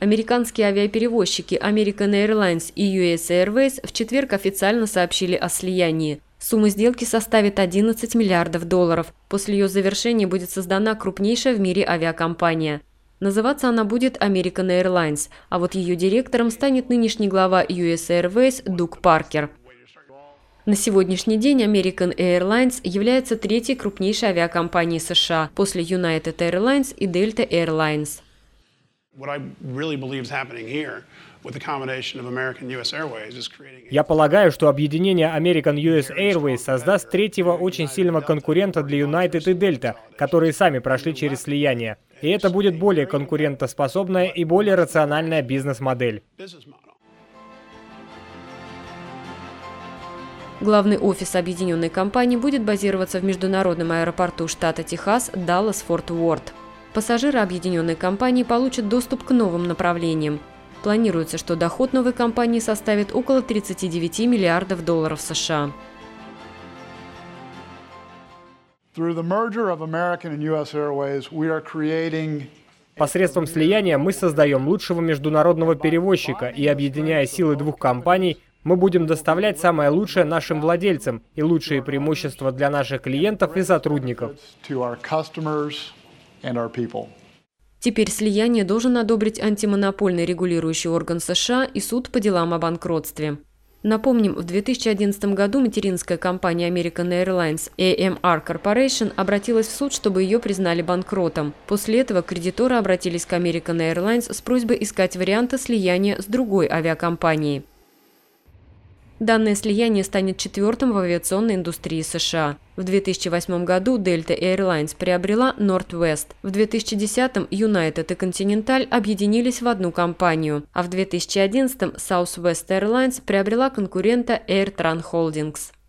Американские авиаперевозчики American Airlines и US Airways в четверг официально сообщили о слиянии. Сумма сделки составит $11 миллиардов. После ее завершения будет создана крупнейшая в мире авиакомпания. Называться она будет American Airlines, а вот ее директором станет нынешний глава US Airways Дуг Паркер. На сегодняшний день American Airlines является третьей крупнейшей авиакомпанией США после United Airlines и Delta Airlines. Я полагаю, что объединение American US Airways создаст третьего очень сильного конкурента для United и Delta, которые сами прошли через слияние. И это будет более конкурентоспособная и более рациональная бизнес-модель. Главный офис объединенной компании будет базироваться в международном аэропорту штата Техас Даллас-Форт Уорт. Пассажиры объединенной компании получат доступ к новым направлениям. Планируется, что доход новой компании составит около $39 миллиардов США. Посредством слияния мы создаем лучшего международного перевозчика, и, объединяя силы двух компаний, мы будем доставлять самое лучшее нашим владельцам и лучшие преимущества для наших клиентов и сотрудников. Теперь слияние должен одобрить антимонопольный регулирующий орган США и суд по делам о банкротстве. Напомним, в 2011 году материнская компания American Airlines AMR Corporation обратилась в суд, чтобы ее признали банкротом. После этого кредиторы обратились к American Airlines с просьбой искать варианты слияния с другой авиакомпанией. Данное слияние станет четвертым в авиационной индустрии США. В 2008 году Delta Airlines приобрела Northwest. В 2010-м United и Continental объединились в одну компанию, а в 2011-м Southwest Airlines приобрела конкурента Air Tran Holdings.